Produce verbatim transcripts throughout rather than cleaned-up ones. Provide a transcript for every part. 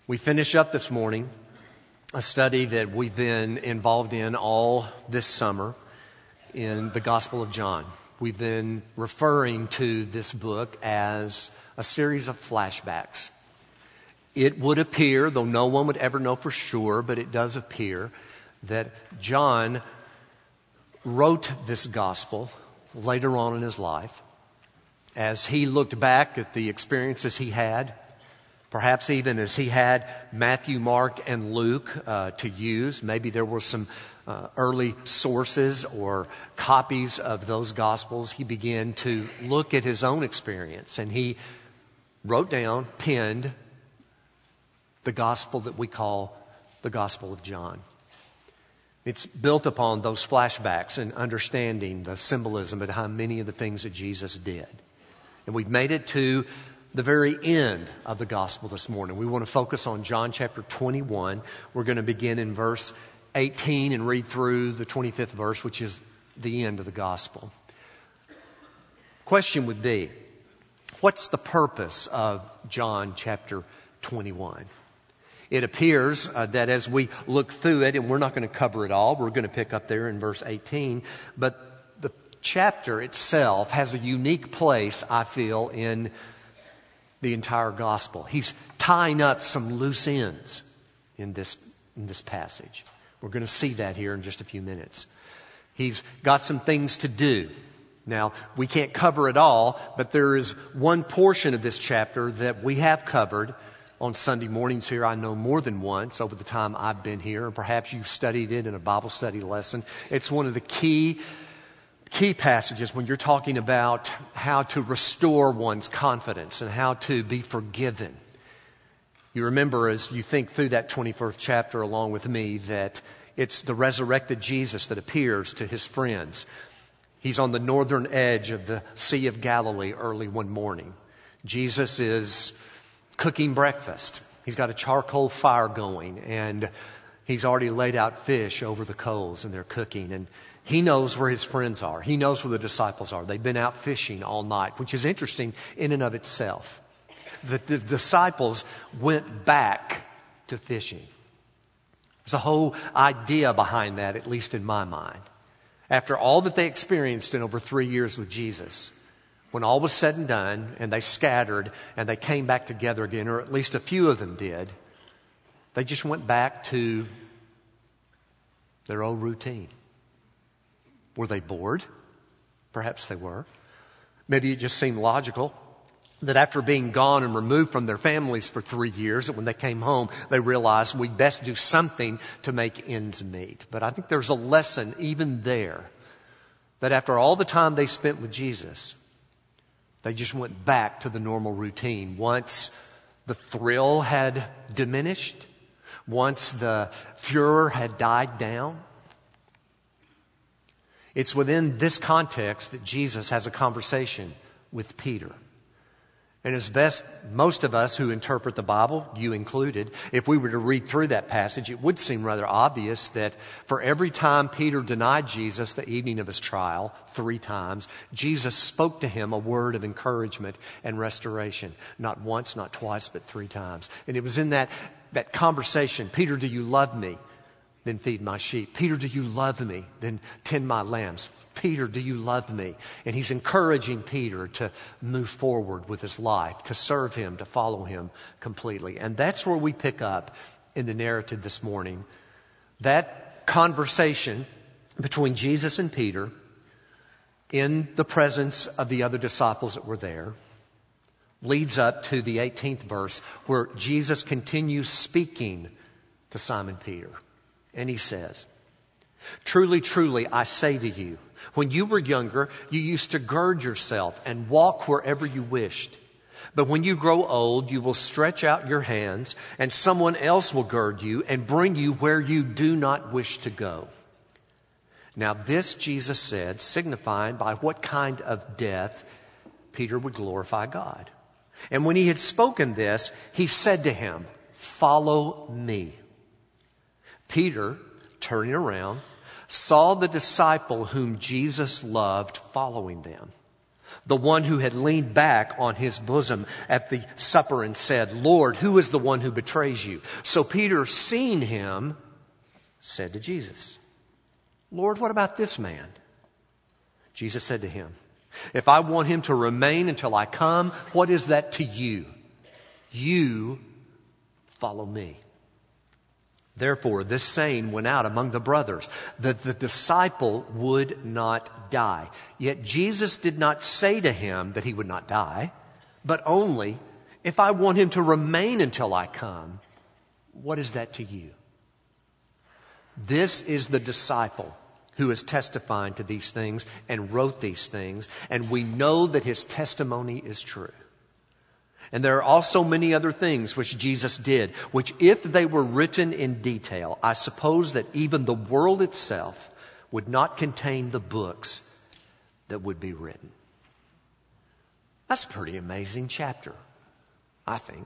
We finish up this morning a study that we've been involved in all this summer in the Gospel of John. We've been referring to this book as a series of flashbacks. It would appear, though no one would ever know for sure, but it does appear that John wrote this gospel later on in his life as he looked back at the experiences he had. Perhaps even as he had Matthew, Mark, and Luke uh, to use. Maybe there were some uh, early sources or copies of those Gospels. He began to look at his own experience, and he wrote down, penned, the Gospel that we call the Gospel of John. It's built upon those flashbacks and understanding the symbolism behind many of the things that Jesus did. And we've made it to the very end of the gospel this morning. We want to focus on John chapter twenty-one. We're going to begin in verse eighteen and read through the twenty-fifth verse, which is the end of the gospel. Question would be, what's the purpose of John chapter twenty-one? It appears uh, that as we look through it, and we're not going to cover it all, we're going to pick up there in verse eighteen, but the chapter itself has a unique place, I feel, in the entire gospel. He's tying up some loose ends in this, in this passage. We're going to see that here in just a few minutes. He's got some things to do. Now, we can't cover it all, but there is one portion of this chapter that we have covered on Sunday mornings here, I know more than once over the time I've been here, and perhaps you've studied it in a Bible study lesson. It's one of the key Key passages when you're talking about how to restore one's confidence and how to be forgiven. You remember as you think through that twenty-first chapter along with me that it's the resurrected Jesus that appears to his friends. He's on the northern edge of the Sea of Galilee early one morning. Jesus is cooking breakfast. He's got a charcoal fire going and he's already laid out fish over the coals and they're cooking, and he knows where his friends are. He knows where the disciples are. They've been out fishing all night, which is interesting in and of itself. The, the disciples went back to fishing. There's a whole idea behind that, at least in my mind. After all that they experienced in over three years with Jesus, when all was said and done, and they scattered, and they came back together again, or at least a few of them did, they just went back to their old routine. Were they bored? Perhaps they were. Maybe it just seemed logical that after being gone and removed from their families for three years, that when they came home, they realized we'd best do something to make ends meet. But I think there's a lesson even there that after all the time they spent with Jesus, they just went back to the normal routine. Once the thrill had diminished, once the furor had died down. It's within this context that Jesus has a conversation with Peter. And as best most of us who interpret the Bible, you included, if we were to read through that passage, it would seem rather obvious that for every time Peter denied Jesus the evening of his trial, three times, Jesus spoke to him a word of encouragement and restoration. Not once, not twice, but three times. And it was in that, that conversation, Peter, do you love me? Then feed my sheep. Peter, do you love me? Then tend my lambs. Peter, do you love me? And he's encouraging Peter to move forward with his life, to serve him, to follow him completely. And that's where we pick up in the narrative this morning. That conversation between Jesus and Peter in the presence of the other disciples that were there leads up to the eighteenth verse where Jesus continues speaking to Simon Peter. And he says, truly, truly, I say to you, when you were younger, you used to gird yourself and walk wherever you wished. But when you grow old, you will stretch out your hands and someone else will gird you and bring you where you do not wish to go. Now this Jesus said, signifying by what kind of death Peter would glorify God. And when he had spoken this, he said to him, follow me. Peter, turning around, saw the disciple whom Jesus loved following them. the one who had leaned back on his bosom at the supper and said, Lord, who is the one who betrays you? So Peter, seeing him, said to Jesus, Lord, what about this man? Jesus said to him, if I want him to remain until I come, what is that to you? You follow me. Therefore, this saying went out among the brothers, that the disciple would not die. Yet Jesus did not say to him that he would not die, but only, if I want him to remain until I come, what is that to you? This is the disciple who is testifying to these things and wrote these things, and we know that his testimony is true. And there are also many other things which Jesus did, which if they were written in detail, I suppose that even the world itself would not contain the books that would be written. That's a pretty amazing chapter, I think.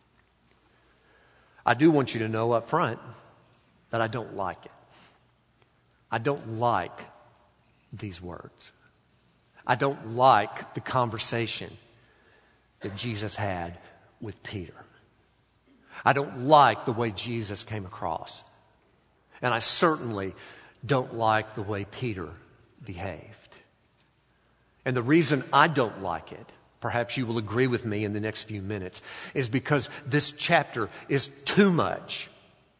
I do want you to know up front that I don't like it. I don't like these words. I don't like the conversation that Jesus had with Peter. I don't like the way Jesus came across. And I certainly don't like the way Peter behaved. And the reason I don't like it, perhaps you will agree with me in the next few minutes, is because this chapter is too much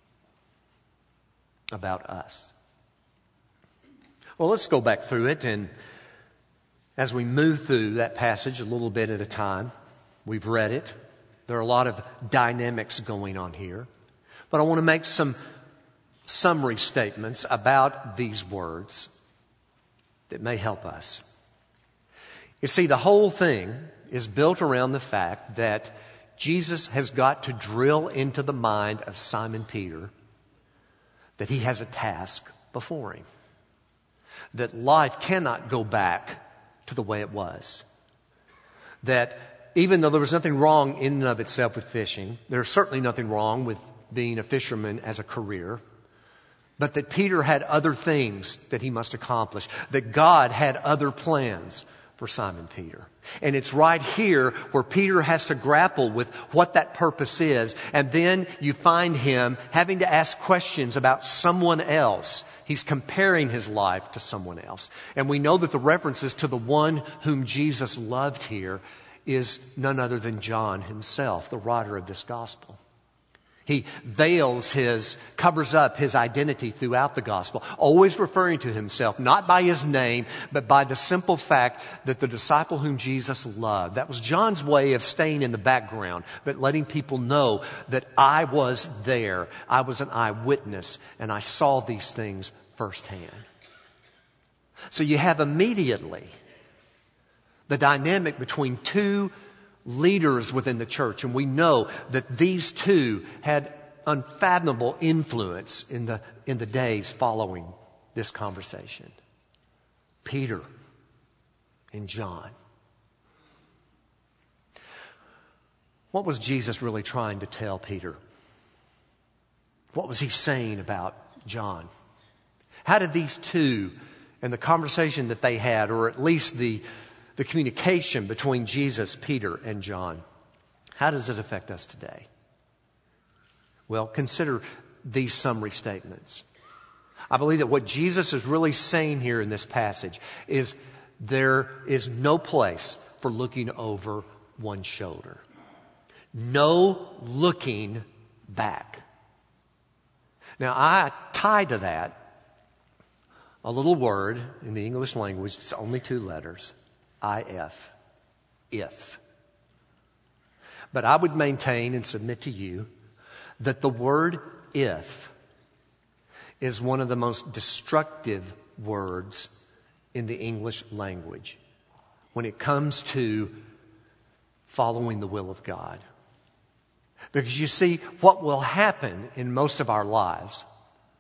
about us. Well, let's go back through it, and as we move through that passage a little bit at a time, we've read it. There are a lot of dynamics going on here, but I want to make some summary statements about these words that may help us. You see, the whole thing is built around the fact that Jesus has got to drill into the mind of Simon Peter that he has a task before him. That life cannot go back to the way it was. That even though there was nothing wrong in and of itself with fishing, there's certainly nothing wrong with being a fisherman as a career, but that Peter had other things that he must accomplish, that God had other plans for Simon Peter. And it's right here where Peter has to grapple with what that purpose is. And then you find him having to ask questions about someone else. He's comparing his life to someone else. And we know that the references to the one whom Jesus loved here is none other than John himself, the writer of this gospel. He veils his, covers up his identity throughout the gospel, always referring to himself, not by his name, but by the simple fact that the disciple whom Jesus loved. That was John's way of staying in the background, but letting people know that I was there. I was an eyewitness, and I saw these things firsthand. So you have immediately the dynamic between two leaders within the church. And we know that these two had unfathomable influence in the, in the days following this conversation. Peter and John. What was Jesus really trying to tell Peter? What was he saying about John? How did these two and the conversation that they had, or at least the The communication between Jesus, Peter, and John, how does it affect us today? Well, consider these summary statements. I believe that what Jesus is really saying here in this passage is there is no place for looking over one's shoulder. No looking back. Now, I tie to that a little word in the English language. It's only two letters. I F, if. But I would maintain and submit to you that the word if is one of the most destructive words in the English language when it comes to following the will of God. Because you see, what will happen in most of our lives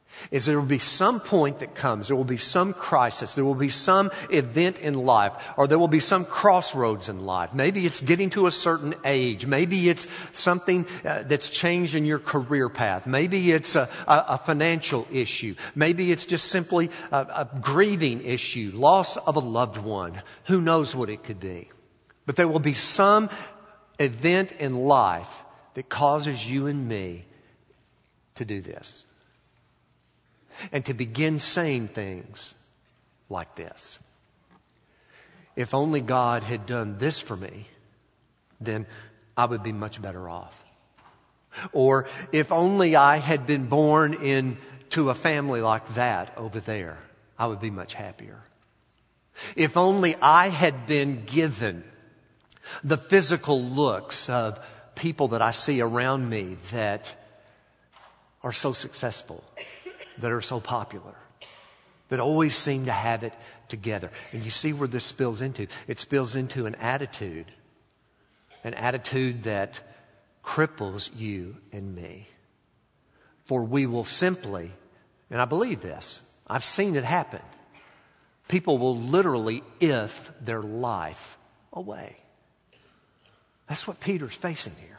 is there will be some point that comes, there will be some crisis, there will be some event in life, or there will be some crossroads in life. Maybe it's getting to a certain age. Maybe it's something uh, that's changed in your career path. Maybe it's a, a, a financial issue. Maybe it's just simply a, a grieving issue, loss of a loved one. Who knows what it could be? But there will be some event in life that causes you and me to do this. And to begin saying things like this. If only God had done this for me, then I would be much better off. Or if only I had been born into a family like that over there, I would be much happier. If only I had been given the physical looks of people that I see around me that are so successful, that are so popular, that always seem to have it together. And you see where this spills into. It spills into an attitude, an attitude that cripples you and me. For we will simply, and I believe this, I've seen it happen, people will literally if their life away. That's what Peter's facing here.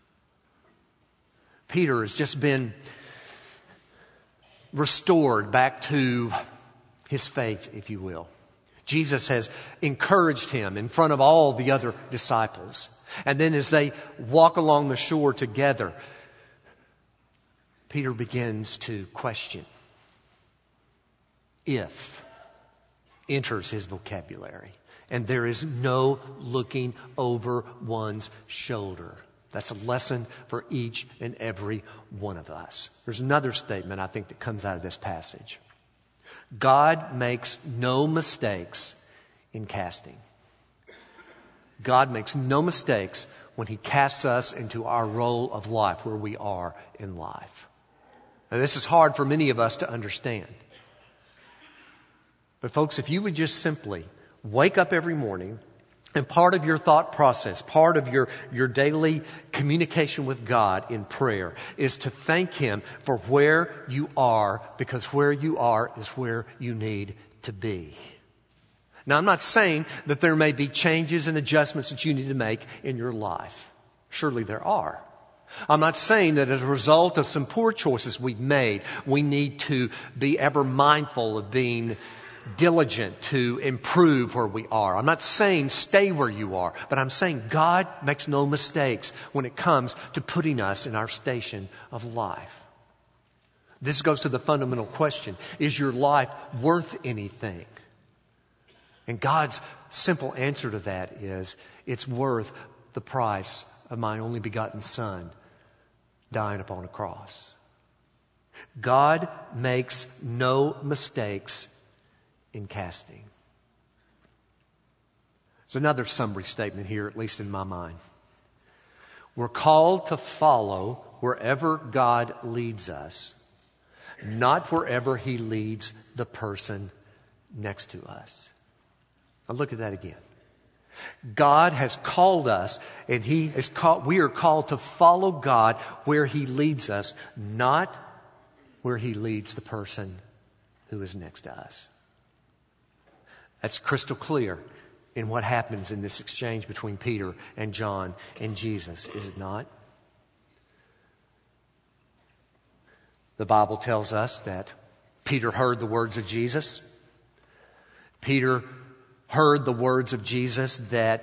Peter has just been restored back to his faith, if you will. Jesus has encouraged him in front of all the other disciples. And then as they walk along the shore together, Peter begins to question. If enters his vocabulary. And there is no looking over one's shoulder. That's a lesson for each and every one of us. There's another statement I think that comes out of this passage. God makes no mistakes in casting. God makes no mistakes when He casts us into our role of life, where we are in life. Now, this is hard for many of us to understand. But folks, if you would just simply wake up every morning, and part of your thought process, part of your, your daily communication with God in prayer is to thank Him for where you are, because where you are is where you need to be. Now, I'm not saying that there may be changes and adjustments that you need to make in your life. Surely there are. I'm not saying that as a result of some poor choices we've made, we need to be ever mindful of being diligent to improve where we are. I'm not saying stay where you are, but I'm saying God makes no mistakes when it comes to putting us in our station of life. This goes to the fundamental question: is your life worth anything? And God's simple answer to that is, it's worth the price of my only begotten Son dying upon a cross. God makes no mistakes in casting. There's another summary statement here, at least in my mind. We're called to follow wherever God leads us, not wherever He leads the person next to us. Now look at that again. God has called us, and He is called, we are called to follow God where He leads us, not where He leads the person who is next to us. That's crystal clear in what happens in this exchange between Peter and John and Jesus, is it not? The Bible tells us that Peter heard the words of Jesus. Peter heard the words of Jesus that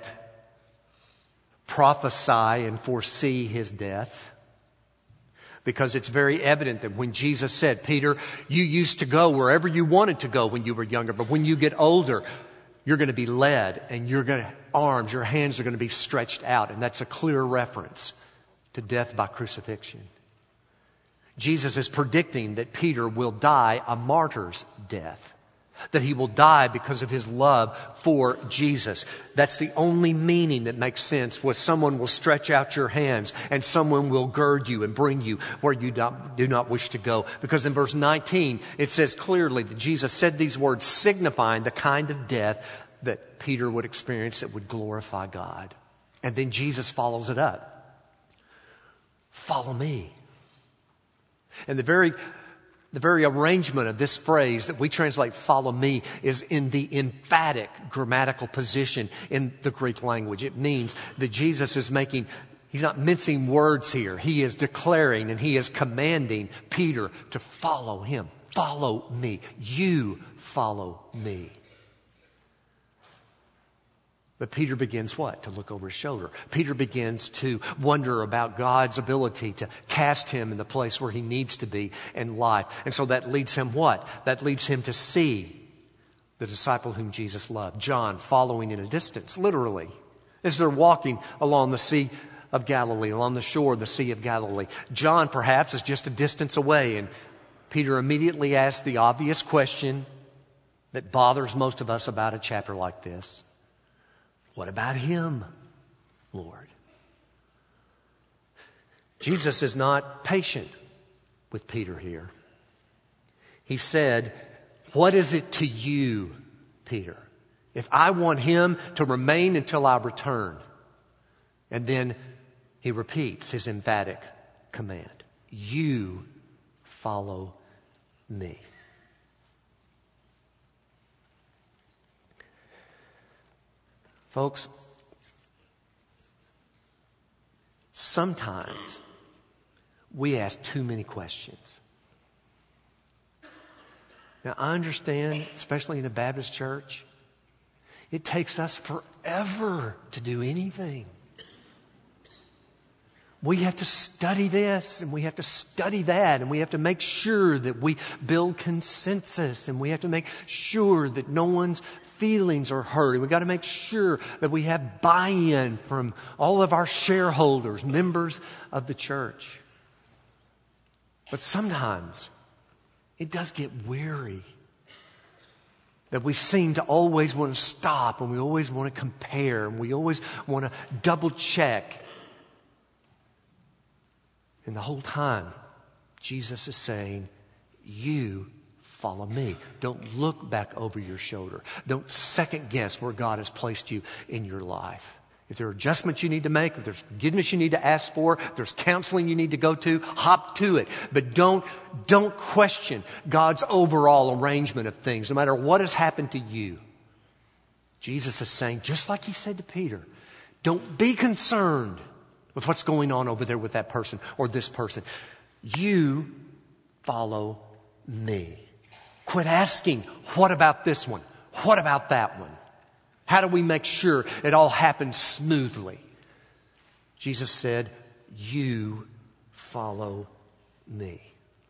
prophesy and foresee His death. Because it's very evident that when Jesus said, Peter, you used to go wherever you wanted to go when you were younger, but when you get older, you're going to be led, and your arms, your hands are going to be stretched out. And that's a clear reference to death by crucifixion. Jesus is predicting that Peter will die a martyr's death. That he will die because of his love for Jesus. That's the only meaning that makes sense, was someone will stretch out your hands and someone will gird you and bring you where you do not wish to go. Because in verse nineteen, it says clearly that Jesus said these words signifying the kind of death that Peter would experience that would glorify God. And then Jesus follows it up. Follow me. And the very The very arrangement of this phrase that we translate follow me is in the emphatic grammatical position in the Greek language. It means that Jesus is making, he's not mincing words here. He is declaring and he is commanding Peter to follow him. Follow me. You follow me. But Peter begins what? To look over his shoulder. Peter begins to wonder about God's ability to cast him in the place where he needs to be in life. And so that leads him what? That leads him to see the disciple whom Jesus loved, John, following in a distance, literally, as they're walking along the Sea of Galilee, along the shore of the Sea of Galilee. John perhaps is just a distance away, and Peter immediately asks the obvious question that bothers most of us about a chapter like this. What about him, Lord? Jesus is not patient with Peter here. He said, what is it to you, Peter, if I want him to remain until I return? And then he repeats his emphatic command. You follow me. Folks, sometimes we ask too many questions. Now, I understand, especially in a Baptist church, it takes us forever to do anything. We have to study this and we have to study that and we have to make sure that we build consensus and we have to make sure that no one's feelings are hurt. We've got to make sure that we have buy-in from all of our shareholders, members of the church. But sometimes it does get weary that we seem to always want to stop and we always want to compare and we always want to double check. And the whole time, Jesus is saying, you follow me. Don't look back over your shoulder. Don't second guess where God has placed you in your life. If there are adjustments you need to make, if there's forgiveness you need to ask for, if there's counseling you need to go to, hop to it. But don't, don't question God's overall arrangement of things, no matter what has happened to you. Jesus is saying, just like he said to Peter, don't be concerned with what's going on over there with that person or this person. You follow me. Quit asking, what about this one? What about that one? How do we make sure it all happens smoothly? Jesus said, you follow me.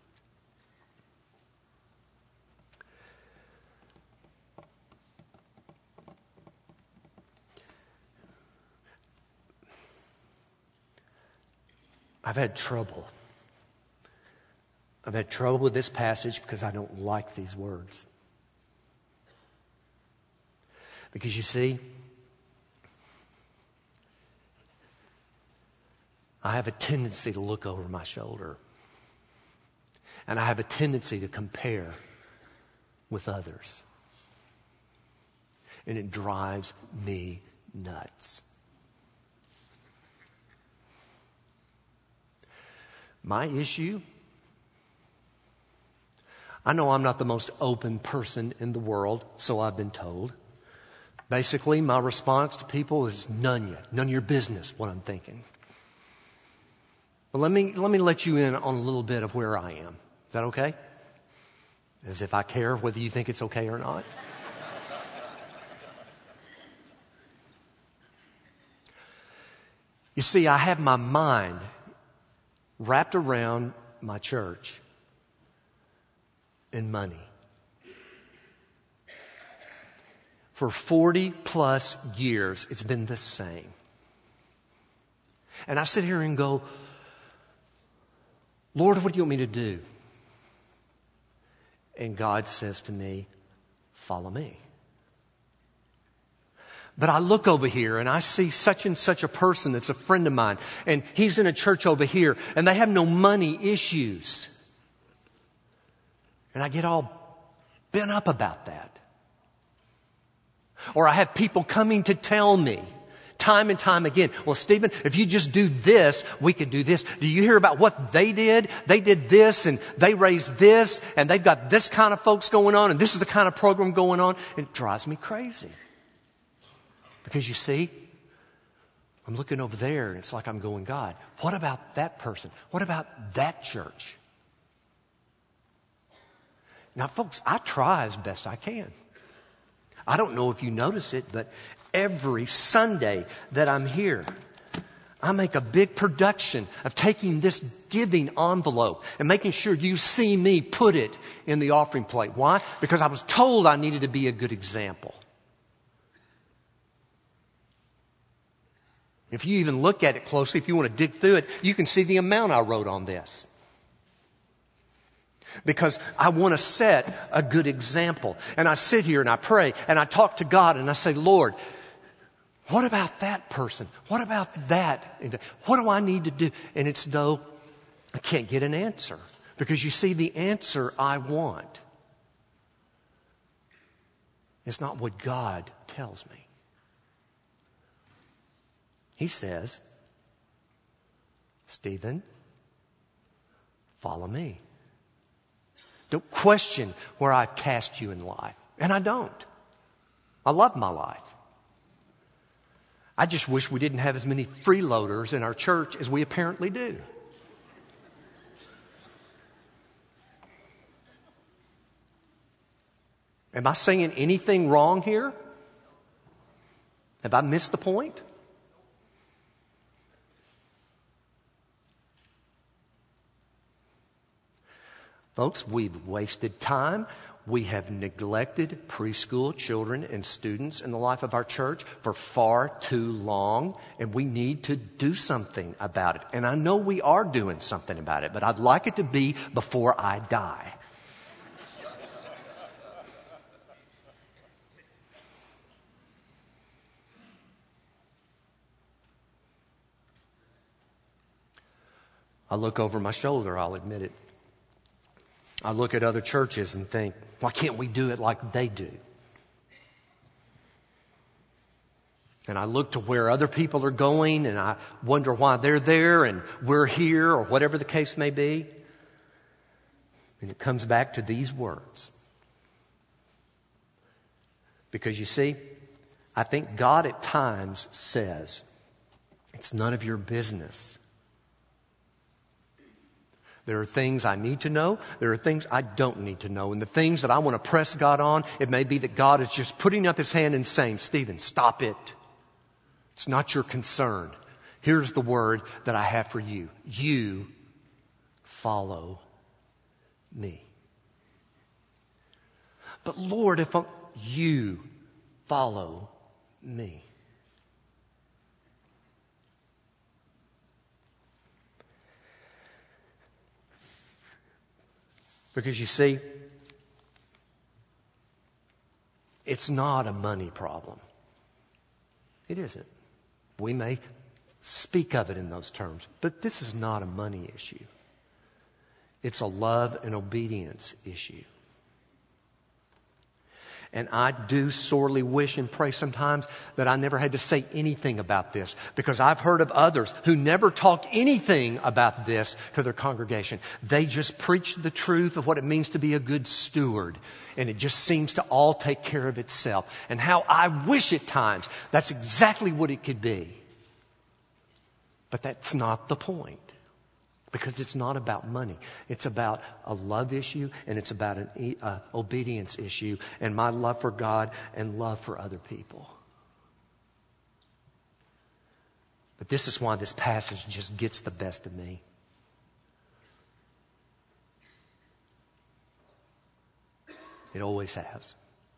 I've had trouble. I've had trouble with this passage because I don't like these words. Because you see, I have a tendency to look over my shoulder. And I have a tendency to compare with others. And it drives me nuts. My issue, I know I'm not the most open person in the world, so I've been told. Basically, my response to people is none yet. None of your business, what I'm thinking. But let me, let me let you in on a little bit of where I am. Is that okay? As if I care whether you think it's okay or not. You see, I have my mind wrapped around my church and money. For forty plus years, it's been the same. And I sit here and go, Lord, what do you want me to do? And God says to me, follow me. But I look over here and I see such and such a person that's a friend of mine. And he's in a church over here and they have no money issues. And I get all bent up about that. Or I have people coming to tell me Time and time again. Well, Stephen, if you just do this, we could do this. Do you hear about what they did? They did this and they raised this and they've got this kind of folks going on and this is the kind of program going on. It drives me crazy. Because you see, I'm looking over there and it's like I'm going, God, what about that person? What about that church? Now, folks, I try as best I can. I don't know if you notice it, but every Sunday that I'm here, I make a big production of taking this giving envelope and making sure you see me put it in the offering plate. Why? Because I was told I needed to be a good example. If you even look at it closely, if you want to dig through it, you can see the amount I wrote on this. Because I want to set a good example. And I sit here and I pray and I talk to God and I say, Lord, what about that person? What about that? What do I need to do? And it's though I can't get an answer. Because you see, the answer I want is not what God tells me. He says, Stephen, follow me. Don't question where I've cast you in life. And I don't. I love my life. I just wish we didn't have as many freeloaders in our church as we apparently do. Am I saying anything wrong here? Have I missed the point? Folks, we've wasted time. We have neglected preschool children and students in the life of our church for far too long, and we need to do something about it. And I know we are doing something about it, but I'd like it to be before I die. I look over my shoulder, I'll admit it. I look at other churches and think, why can't we do it like they do? And I look to where other people are going and I wonder why they're there and we're here or whatever the case may be. And it comes back to these words. Because you see, I think God at times says, it's none of your business. There are things I need to know. There are things I don't need to know. And the things that I want to press God on, it may be that God is just putting up his hand and saying, Stephen, stop it. It's not your concern. Here's the word that I have for you. You follow me. But Lord, if I'm, you follow me. Because you see, it's not a money problem. It isn't. We may speak of it in those terms, but this is not a money issue. It's a love and obedience issue. And I do sorely wish and pray sometimes that I never had to say anything about this, because I've heard of others who never talk anything about this to their congregation. They just preach the truth of what it means to be a good steward, and it just seems to all take care of itself. And how I wish at times that's exactly what it could be. But that's not the point. Because it's not about money. It's about a love issue and it's about an uh, obedience issue and my love for God and love for other people. But this is why this passage just gets the best of me. It always has.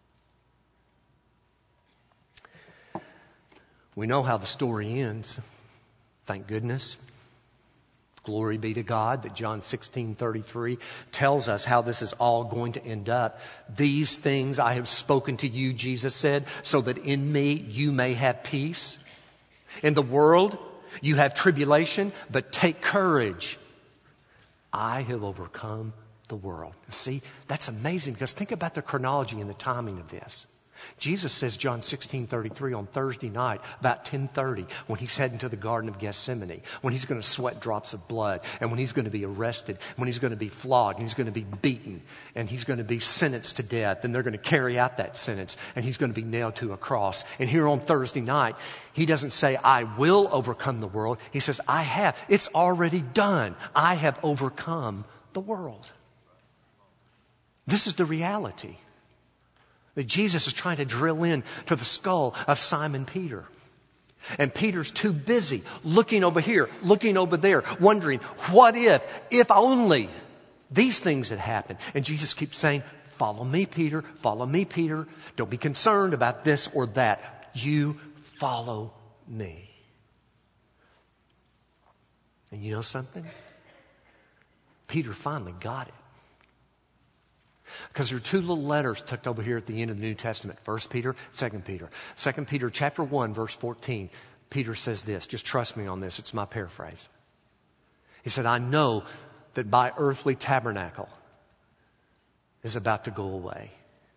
We know how the story ends. Thank goodness. Glory be to God that John sixteen thirty-three tells us how this is all going to end up. These things I have spoken to you, Jesus said, so that in me you may have peace. In the world you have tribulation, but take courage. I have overcome the world. See, that's amazing because think about the chronology and the timing of this. Jesus says, John sixteen thirty-three, on Thursday night, about ten thirty, when he's heading to the Garden of Gethsemane, when he's going to sweat drops of blood, and when he's going to be arrested, when he's going to be flogged, and he's going to be beaten, and he's going to be sentenced to death, and they're going to carry out that sentence, and he's going to be nailed to a cross. And here on Thursday night, he doesn't say, I will overcome the world. He says, I have. It's already done. I have overcome the world. This is the reality that Jesus is trying to drill in to the skull of Simon Peter. And Peter's too busy looking over here, looking over there, wondering, what if, if only these things had happened? And Jesus keeps saying, follow me, Peter, follow me, Peter. Don't be concerned about this or that. You follow me. And you know something? Peter finally got it. Because there are two little letters tucked over here at the end of the New Testament. First Peter, Second Peter. Second Peter chapter one, verse fourteen. Peter says this. Just trust me on this. It's my paraphrase. He said, I know that my earthly tabernacle is about to go away.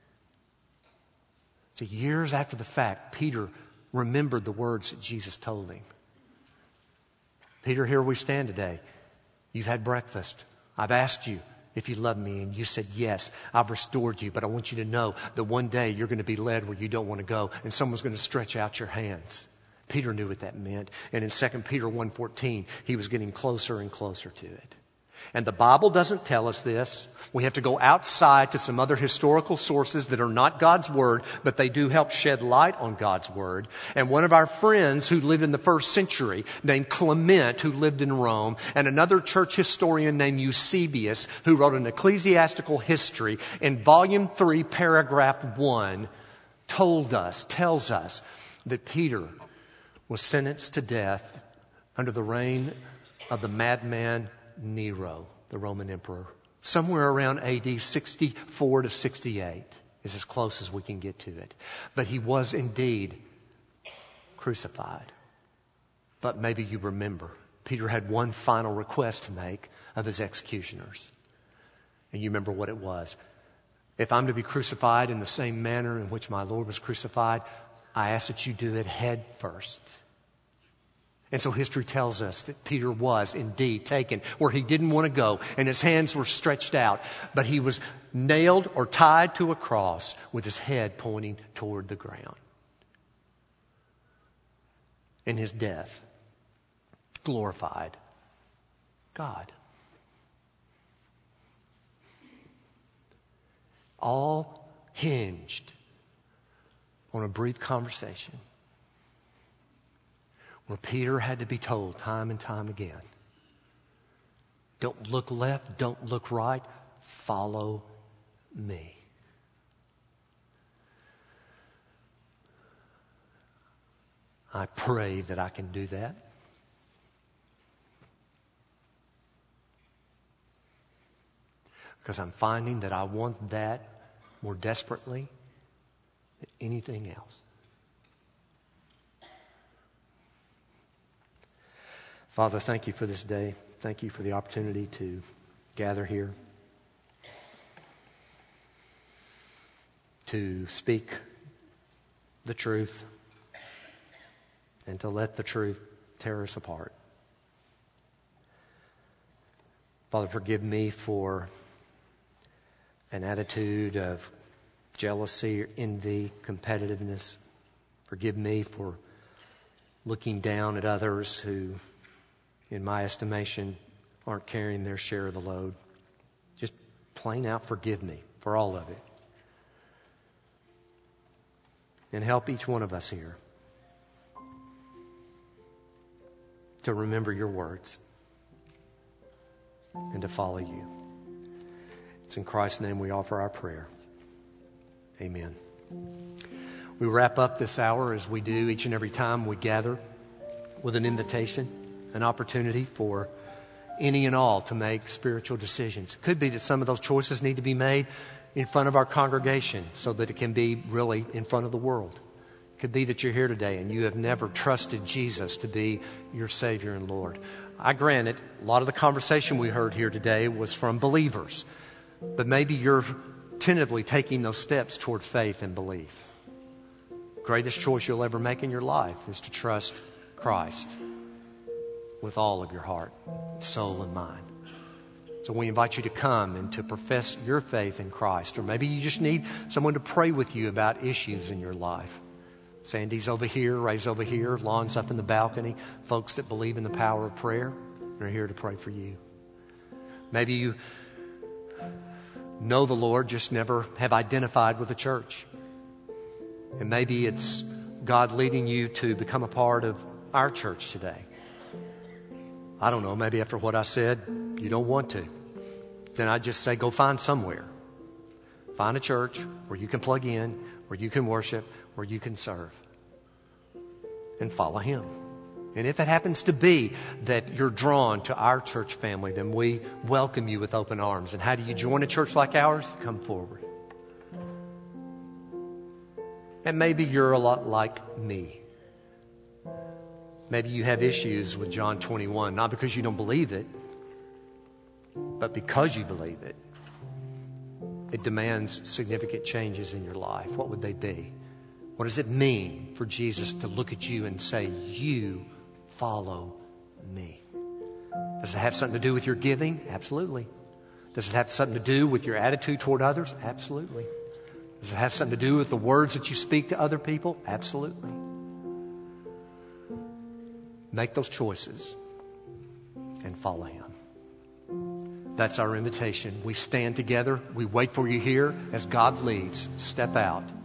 So years after the fact, Peter remembered the words that Jesus told him. Peter, here we stand today. You've had breakfast. I've asked you if you love me, and you said yes. I've restored you, but I want you to know that one day you're going to be led where you don't want to go, and someone's going to stretch out your hands. Peter knew what that meant. And in Second Peter one fourteen, he was getting closer and closer to it. And the Bible doesn't tell us this. We have to go outside to some other historical sources that are not God's Word, but they do help shed light on God's Word. And one of our friends who lived in the first century, named Clement, who lived in Rome, and another church historian named Eusebius, who wrote an ecclesiastical history, in volume three, paragraph one, told us, tells us that Peter was sentenced to death under the reign of the madman Nero, the Roman emperor. Somewhere around A D sixty-four to sixty-eight is as close as we can get to it. But he was indeed crucified. But maybe you remember, Peter had one final request to make of his executioners. And you remember what it was. If I'm to be crucified in the same manner in which my Lord was crucified, I ask that you do it head first. And so history tells us that Peter was indeed taken where he didn't want to go, and his hands were stretched out, but he was nailed or tied to a cross with his head pointing toward the ground. In his death, glorified God. All hinged on a brief conversation where Peter had to be told time and time again, don't look left, don't look right, follow me. I pray that I can do that. Because I'm finding that I want that more desperately than anything else. Father, thank you for this day. Thank you for the opportunity to gather here, to speak the truth, and to let the truth tear us apart. Father, forgive me for an attitude of jealousy or envy, competitiveness. Forgive me for looking down at others who, in my estimation, aren't carrying their share of the load. Just plain out forgive me for all of it. And help each one of us here to remember your words and to follow you. It's in Christ's name we offer our prayer. Amen. We wrap up this hour as we do each and every time we gather with an invitation, an opportunity for any and all to make spiritual decisions. It could be that some of those choices need to be made in front of our congregation so that it can be really in front of the world. It could be that you're here today and you have never trusted Jesus to be your Savior and Lord. I grant it, a lot of the conversation we heard here today was from believers. But maybe you're tentatively taking those steps toward faith and belief. greatest choice you'll ever make in your life is to trust Christ with all of your heart, soul, and mind. So we invite you to come and to profess your faith in Christ. Or maybe you just need someone to pray with you about issues in your life. Sandy's over here, Ray's over here, Lon's up in the balcony. Folks that believe in the power of prayer are here to pray for you. Maybe you know the Lord, just never have identified with a church. And maybe it's God leading you to become a part of our church today. I don't know, maybe after what I said, you don't want to. Then I just say, go find somewhere. Find a church where you can plug in, where you can worship, where you can serve. And follow Him. And if it happens to be that you're drawn to our church family, then we welcome you with open arms. And how do you join a church like ours? Come forward. And maybe you're a lot like me. Maybe you have issues with John twenty-one, not because you don't believe it, but because you believe it. It demands significant changes in your life. What would they be? What does it mean for Jesus to look at you and say, you follow me? Does it have something to do with your giving? Absolutely. Does it have something to do with your attitude toward others? Absolutely. Does it have something to do with the words that you speak to other people? Absolutely. Make those choices and follow Him. That's our invitation. We stand together. We wait for you here as God leads. Step out